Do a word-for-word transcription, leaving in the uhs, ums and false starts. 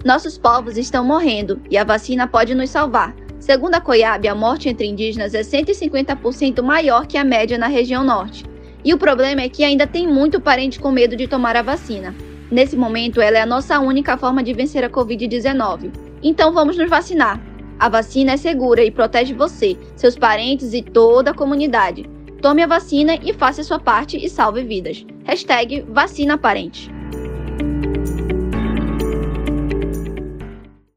Nossos povos estão morrendo e a vacina pode nos salvar. Segundo a COIAB, a morte entre indígenas é cento e cinquenta por cento maior que a média na região norte. E o problema é que ainda tem muito parente com medo de tomar a vacina. Nesse momento, ela é a nossa única forma de vencer a covid dezenove. Então vamos nos vacinar. A vacina é segura e protege você, seus parentes e toda a comunidade. Tome a vacina e faça a sua parte e salve vidas. Hashtag vacina parente.